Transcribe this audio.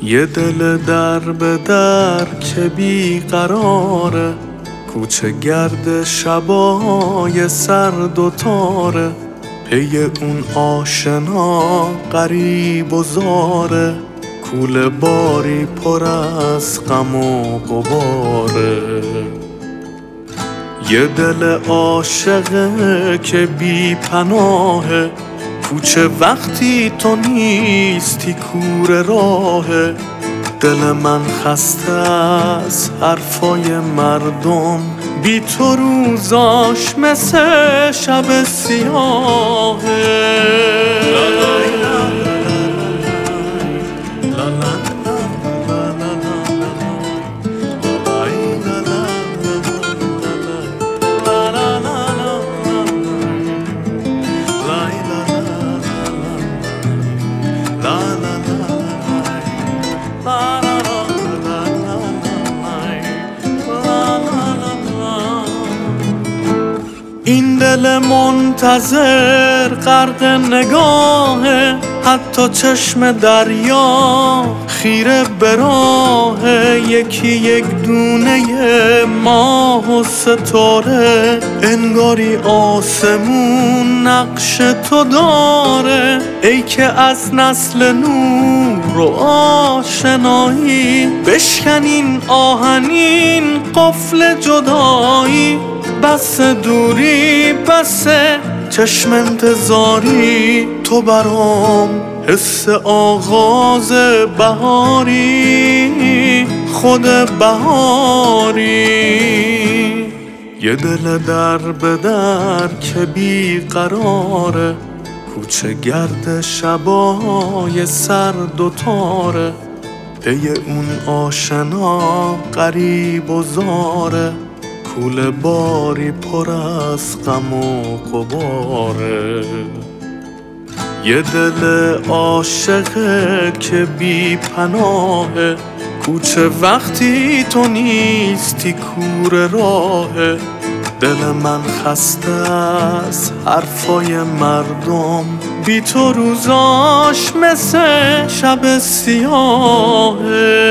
یه دل در به در که بیقراره، کوچه گرد شبای سرد و تاره، پی اون آشنا غریب و زاره، کوله باری پر از غم و غباره. یه دل عاشقه که بی پناهه، کوچه وقتی تو نیستی کوره راهه. دل من خسته از حرفای مردم، بی تو روزاش مثل شب سیاهه. این دل منتظر غرق نگاهه، حتی چشم دریا خیره به راهه. یکی یک دونه ماه و ستاره، انگاری آسمون نقش تو داره. ای که از نسل نور و آشنایی، بشکن این آهنین قفل جدایی. بس دوری بس چشم انتظاری، تو برام حس آغاز بهاری، خود بهاری. یه دل در به در که بیقراره، کوچه گرد شبای سرد و تاره، پی اون آشنا غریب و زاره، کوله باری پر از غم و غباره. یه دل عاشقه که بی پناهه، کوچه وقتی تو نیستی کوره راهه. دل من خسته از حرفای مردم، بی تو روزاش مثل شب سیاهه.